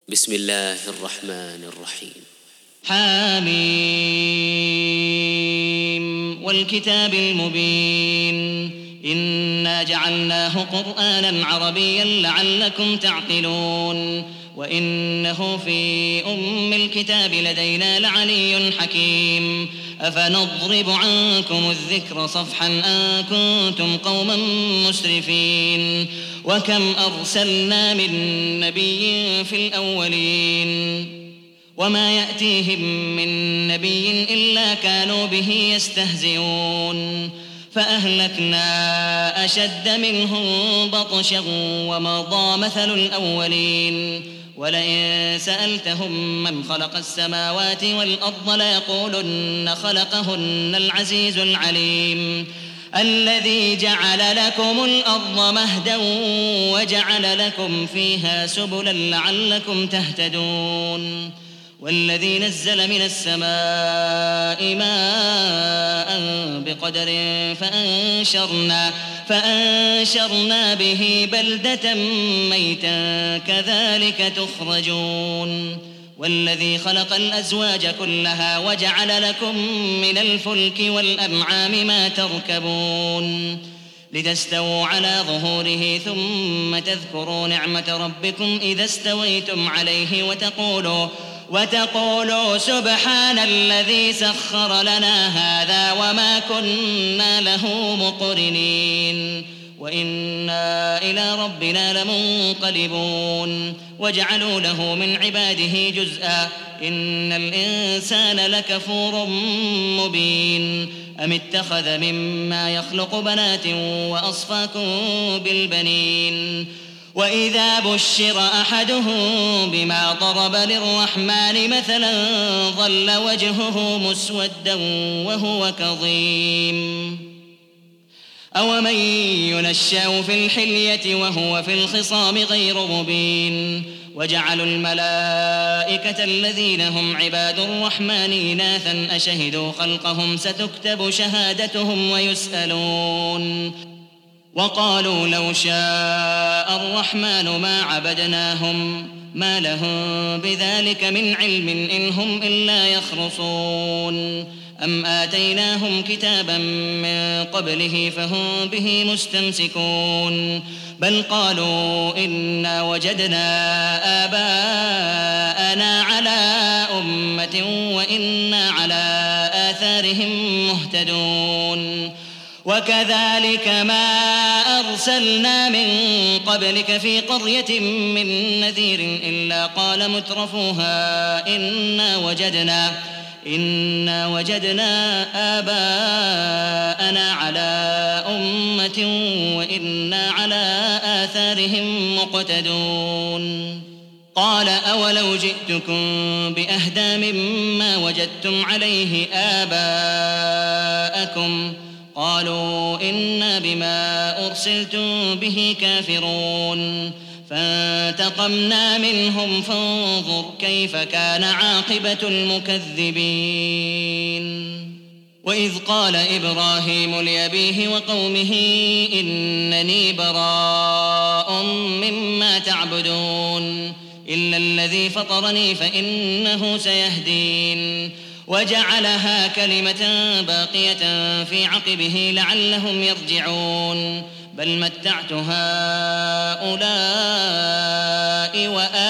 بسم الله الرحمن الرحيم. حميم والكتاب المبين إنا جعلناه قرآنا عربيا لعلكم تعقلون وإنه في أم الكتاب لدينا لعلي حكيم أفنضرب عنكم الذكر صفحا أن كنتم قوما مسرفين وكم أرسلنا من نبي في الأولين وما يأتيهم من نبي إلا كانوا به يستهزئون فأهلكنا أشد منهم بطشا ومضى مثل الأولين ولئن سألتهم من خلق السماوات والأرض ليقولن خلقهن العزيز العليم الذي جعل لكم الأرض مهدا وجعل لكم فيها سبلا لعلكم تهتدون والذي نزل من السماء ماء بقدر فأنشرنا به بلدة ميتا كذلك تخرجون والذي خلق الأزواج كلها وجعل لكم من الفلك والأنعام ما تركبون لتستووا على ظهوره ثم تذكروا نعمة ربكم إذا استويتم عليه وتقولوا سبحان الذي سخر لنا هذا وما كنا له مقرنين وإنا إلى ربنا لمنقلبون وجعلوا له من عباده جزءا إن الإنسان لكفور مبين أم اتخذ مما يخلق بنات وأصفاكم بالبنين وإذا بشر أحدهم بما ضرب للرحمن مثلا ظل وجهه مسودا وهو كظيم أومن ينشأ في الحلية وهو في الخصام غير مبين وجعلوا الملائكة الذين هم عباد الرحمن إناثا أشهدوا خلقهم ستكتب شهادتهم ويسألون وقالوا لو شاء الرحمن ما عبدناهم ما لهم بذلك من علم إن هم إلا يخرصون أم آتيناهم كتابا من قبله فهم به مستمسكون بل قالوا إنا وجدنا آباءنا على أمة وإنا على آثارهم مهتدون وكذلك ما أرسلنا من قبلك في قرية من نذير إلا قال مترفوها إنا وجدنا آباءنا على أمة وإنا على آثارهم مقتدون قال أولو جئتكم بأهدى مما وجدتم عليه آباءكم قالوا إنا بما أرسلتم به كافرون فانتقمنا منهم فانظر كيف كان عاقبة المكذبين وإذ قال إبراهيم لأبيه وقومه إنني براء مما تعبدون إلا الذي فطرني فإنه سيهدين وجعلها كلمة باقية في عقبه لعلهم يرجعون بل متعت هؤلاء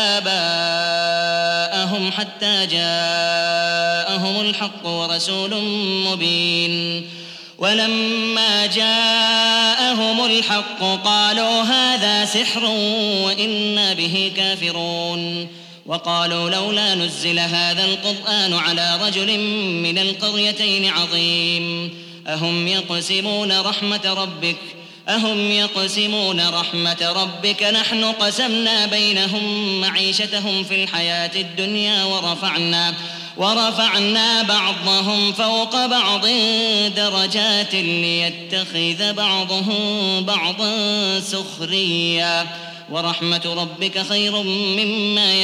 وآباءهم حتى جاءهم الحق ورسول مبين ولما جاءهم الحق قالوا هذا سحر وإنا به كافرون وقالوا لولا نزل هذا القرآن على رجل من القريتين عظيم أهم يقسمون رحمة ربك نحن قسمنا بينهم معيشتهم في الحياة الدنيا ورفعنا بعضهم فوق بعض درجات ليتخذ بعضهم بعضا سخريا ورحمة ربك خير مما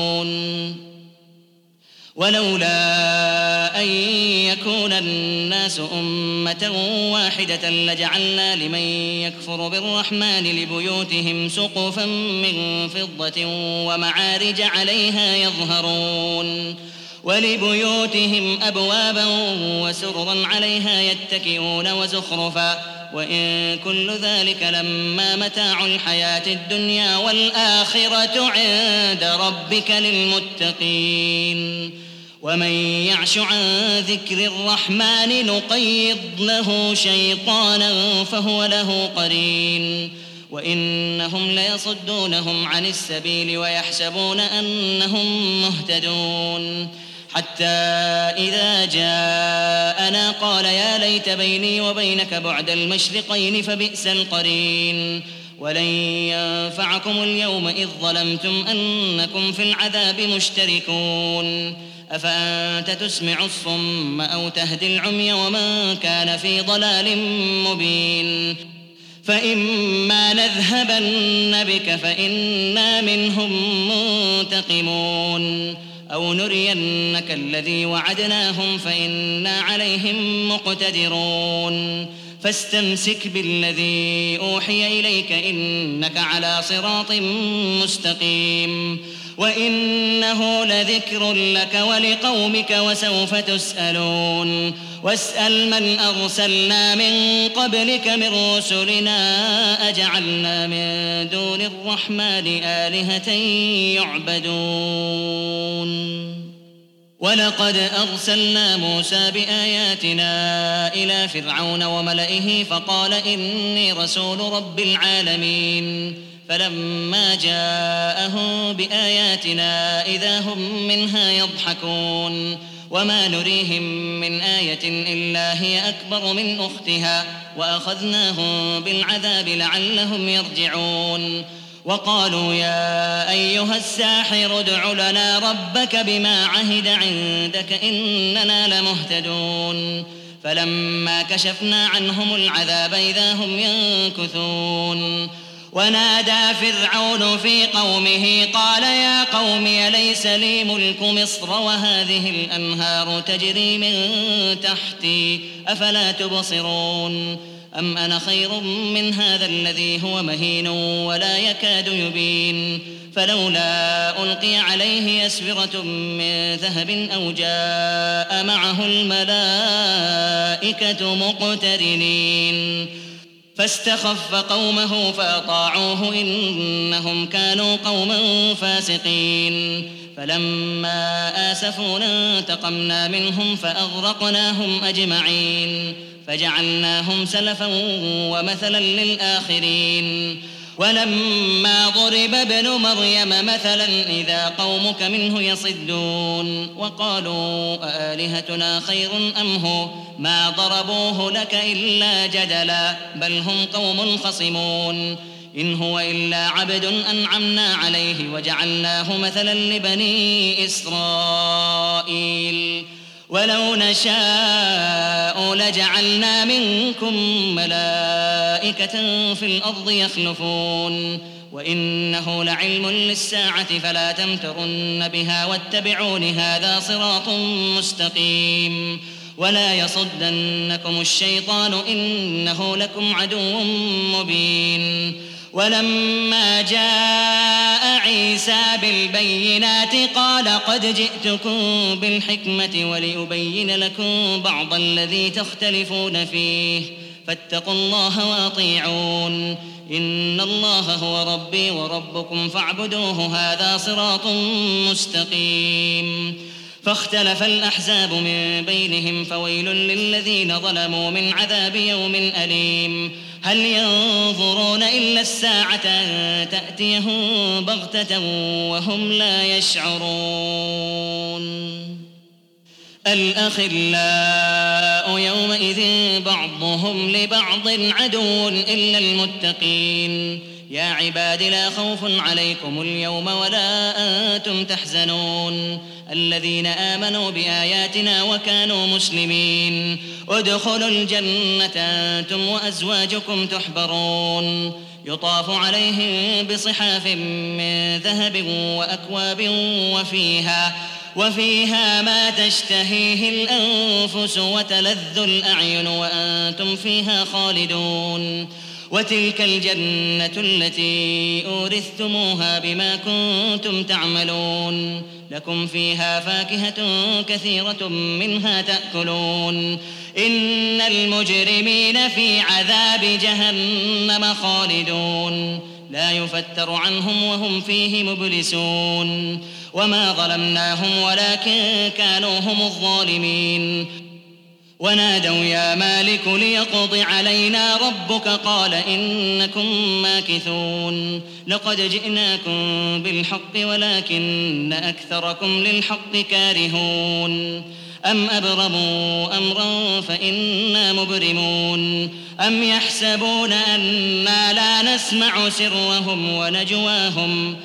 يجمعون ولولا أن يكون الناس الناس أمة واحدة لجعلنا لمن يكفر بالرحمن لبيوتهم سقفا من فضة ومعارج عليها يظهرون ولبيوتهم أبوابا وسررا عليها يتكئون وزخرفا وإن كل ذلك لما متاع الحياة الدنيا والآخرة عند ربك للمتقين ومن يعش عن ذكر الرحمن نقيض له شيطانا فهو له قرين وإنهم ليصدونهم عن السبيل ويحسبون أنهم مهتدون حتى إذا جاءنا قال يا ليت بيني وبينك بعد المشرقين فبئس القرين ولن ينفعكم اليوم إذ ظلمتم أنكم في العذاب مشتركون أفأنت تسمع الصم أو تهدي العمي ومن كان في ضلال مبين فإما نذهبن بك فإنا منهم منتقمون أو نرينك الذي وعدناهم فإنا عليهم مقتدرون فاستمسك بالذي أوحي إليك إنك على صراط مستقيم وإنه لذكر لك ولقومك وسوف تسألون واسأل من أرسلنا من قبلك من رسلنا أجعلنا من دون الرحمن آلهة يعبدون ولقد أرسلنا موسى بآياتنا إلى فرعون وملئه فقال إني رسول رب العالمين فلما جاءهم بآياتنا إذا هم منها يضحكون وما نريهم من آية إلا هي أكبر من أختها وأخذناهم بالعذاب لعلهم يرجعون وقالوا يا أيها الساحر ادع لنا ربك بما عهد عندك إننا لمهتدون فلما كشفنا عنهم العذاب إذا هم ينكثون ونادى فرعون في قومه قال يا قوم أليس لي ملك مصر وهذه الأنهار تجري من تحتي أفلا تبصرون أم أنا خير من هذا الذي هو مهين ولا يكاد يبين فلولا ألقي عليه أسورة من ذهب أو جاء معه الملائكة مقترنين فاستخف قومه فأطاعوه إنهم كانوا قوما فاسقين فلما آسفونا انتقمنا منهم فأغرقناهم أجمعين فجعلناهم سلفا ومثلا للآخرين ولما ضرب ابن مريم مثلا إذا قومك منه يصدون وقالوا أآلهتنا خير أم هو ما ضربوه لك إلا جدلا بل هم قوم خصمون إن هو إلا عبد أنعمنا عليه وجعلناه مثلا لبني إسرائيل ولو نشاء لجعلنا منكم ملائكة في الأرض يخلفون وإنه لعلم للساعة فلا تمترن بها واتبعون هذا صراط مستقيم ولا يصدنكم الشيطان إنه لكم عدو مبين ولما جاء عيسى بالبينات قال قد جئتكم بالحكمة ولأبين لكم بعض الذي تختلفون فيه فاتقوا الله وأطيعون إن الله هو ربي وربكم فاعبدوه هذا صراط مستقيم فاختلف الأحزاب من بينهم فويل للذين ظلموا من عذاب يوم أليم هل ينظرون إلا الساعة أن تأتيهم بغتة وهم لا يشعرون الأخلاء يومئذ بعضهم لبعض عدو إلا المتقين يا عباد لا خوف عليكم اليوم ولا أنتم تحزنون الذين آمنوا بآياتنا وكانوا مسلمين ادخلوا الجنة أنتم وأزواجكم تحبرون يطاف عليهم بصحاف من ذهب وأكواب وفيها ما تشتهيه الأنفس وتلذ الأعين وأنتم فيها خالدون وتلك الجنة التي أورثتموها بما كنتم تعملون لكم فيها فاكهة كثيرة منها تأكلون إن المجرمين في عذاب جهنم خالدون لا يفتر عنهم وهم فيه مبلسون وما ظلمناهم ولكن كانوا هم الظالمين ونادوا يا مالك ليقض علينا ربك قال إنكم ماكثون لقد جئناكم بالحق ولكن أكثركم للحق كارهون أم أبرموا أمرا فإنا مبرمون أم يحسبون أنا لا نسمع سرهم ونجواهم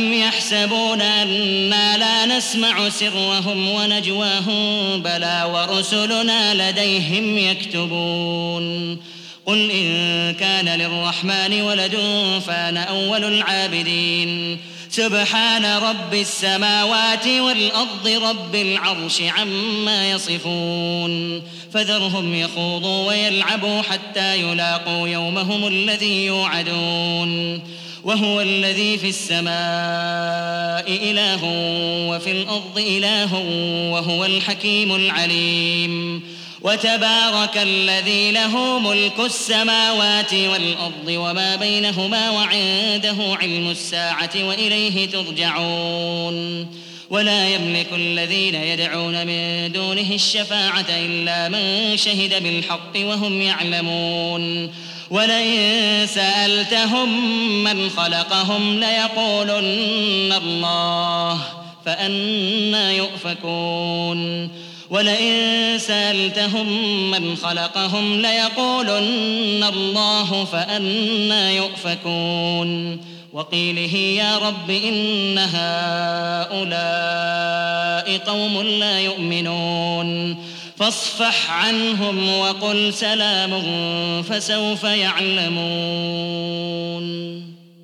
بلى ورسلنا لديهم يكتبون قل إن كان للرحمن ولد فأنا أول العابدين سبحان رب السماوات والأرض رب العرش عما يصفون فذرهم يخوضوا ويلعبوا حتى يلاقوا يومهم الذي يوعدون وهو الذي في السماء إله وفي الأرض إله وهو الحكيم العليم وتبارك الذي له ملك السماوات والأرض وما بينهما وعنده علم الساعة وإليه ترجعون ولا يملك الذين يدعون من دونه الشفاعة إلا من شهد بالحق وهم يعلمون ولئن سألتهم من خلقهم ليقولن الله فأنى يؤفكون وقيله يا رب إن هؤلاء قوم لا يؤمنون فاصفح عنهم وقل سلام فسوف يعلمون